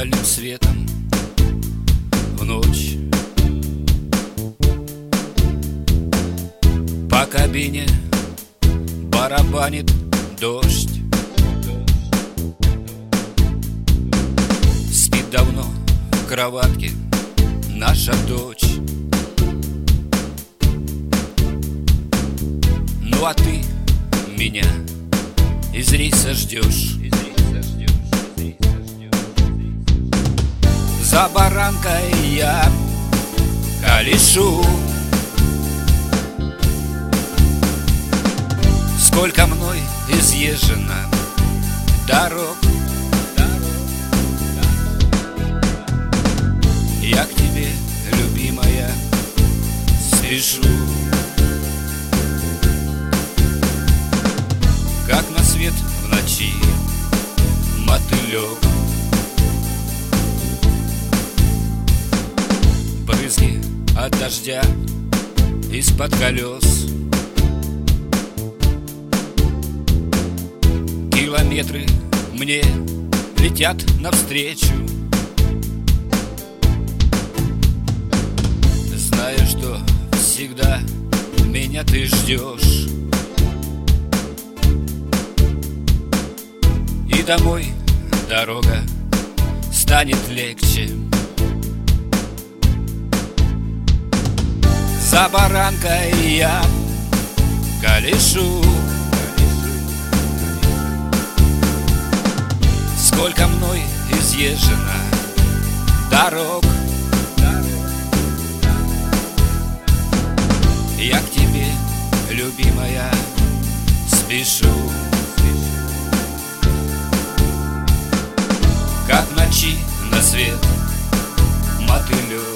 дальним светом в ночь. По кабине барабанит дождь. Спит давно в кроватке наша дочь. Ну а ты меня из рейса ждешь. За баранкой я колешу. Сколько мной изъезжено дорог, я к тебе, любимая, спешу. Как на свет в ночи мотылек, брызги от дождя из-под колес. Километры мне летят навстречу, зная, что всегда меня ты ждешь. И домой дорога станет легче. За баранкой я колешу. Сколько мной изъезжено дорог, я к тебе, любимая, спешу. Как ночи на свет мотылек.